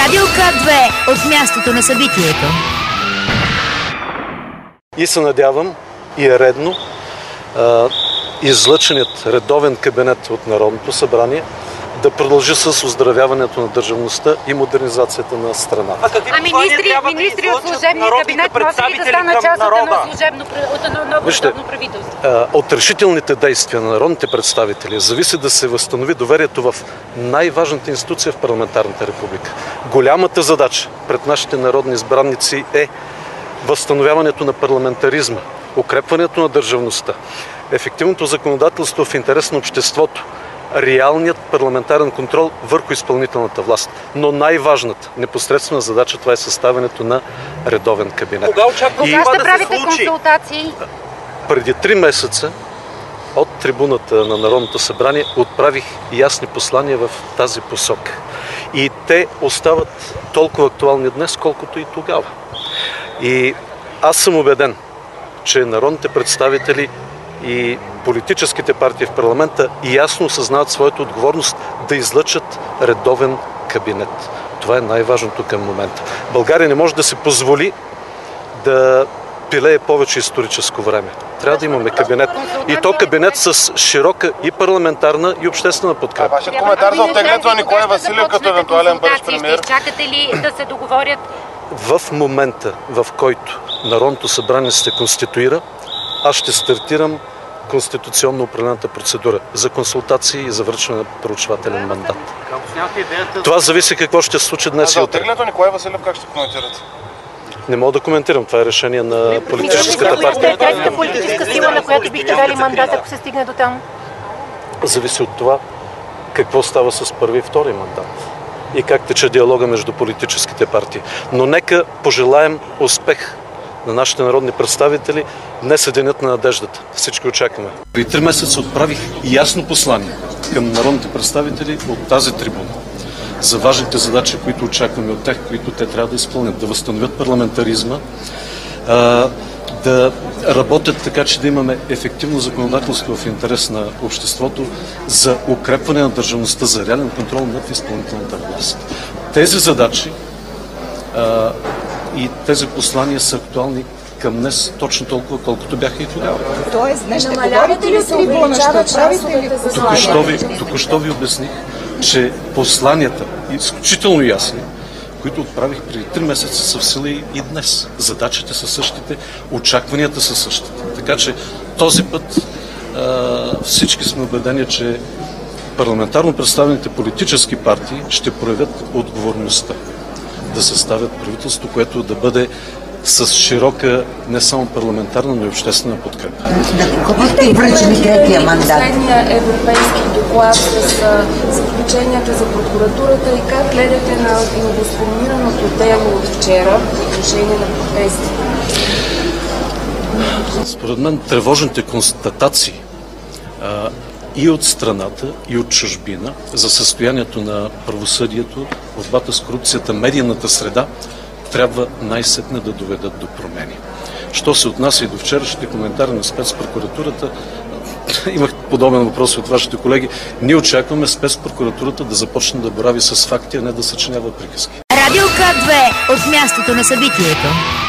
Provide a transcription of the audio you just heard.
Радио К2 от мястото на събитието. И се надявам, и е редно, излъченият редовен кабинет от Народното събрание да продължи с оздравяването на държавността и модернизацията на страната. Министри от служебния кабинет може ли да станат част от едно ново редовно правителство? От решителните действия на народните представители зависи да се възстанови доверието в най-важната институция в парламентарната република. Голямата задача пред нашите народни избранници е възстановяването на парламентаризма, укрепването на държавността, ефективното законодателство в интерес на обществото, реалният парламентарен контрол върху изпълнителната власт. Но най-важната, непосредствена задача, това е съставянето на редовен кабинет. Кога ще правите консултации? Преди 3 месеца от трибуната на Народното събрание отправих ясни послания в тази посока. И те остават толкова актуални днес, колкото и тогава. И аз съм убеден, че народните представители и политическите партии в парламента ясно осъзнават своята отговорност да излъчат редовен кабинет. Това е най-важното към момента. България не може да се позволи да пилее повече историческо време. Трябва да имаме кабинет. И то кабинет с широка и парламентарна и обществена подкрепа. Вашият коментар за оттеглянето на Николай Василев като евентуален бъдещ премиер? Чакате ли да се договорят? В момента, в който Народното събрание се конституира, аз ще стартирам конституционно определената процедура за консултации и за връчване на проучвателен мандат. Това зависи какво ще се случи днес и утре. За оттеглянето на Николай Василев как ще коментирате? Не мога да коментирам. Това е решение на политическата партия. Третата политическа сила, на която бихте дали мандат, ако се стигне до там? Зависи от това какво става с първи и втори мандат и как тече диалога между политическите партии. Но нека пожелаем успех на нашите народни представители. Днес е денят на надеждата. Всички очакваме. При 3 месеца отправих ясно послание към народните представители от тази трибуна за важните задачи, които очакваме от тях, които те трябва да изпълнят. Да възстановят парламентаризма, да работят така, че да имаме ефективно законодателство в интерес на обществото за укрепване на държавността, за реален контрол над изпълнителната власт. Тези задачи и тези послания са актуални към днес точно толкова, колкото бяха и тогава. Тоест, днес ще говорите ли с трибуна? Ще правите ли? Току-що ви обясних, че посланията, изключително ясни, които отправих преди 3 месеца, са в сила и днес. Задачите са същите, очакванията са същите. Така че този път всички сме убедени, че парламентарно представените политически партии ще проявят отговорността да съставят правителство, което да бъде с широка не само парламентарна, но и обществена подкрепа. Последния европейски доклад с заключенията за прокуратурата и как гледате на новосформираното дело от вчера по отношение на протести? Според мен тревожните констатации и от страната, и от чужбина за състоянието на правосъдието, борбата с корупцията, медийната среда трябва най-сетне да доведат до промени. Що се отнася и до вчерашните коментари на спецпрокуратурата, имах подобен въпрос от вашите колеги. Ние очакваме спецпрокуратурата да започне да борави с факти, а не да съчинява приказки. Радио К2 от мястото на събитието.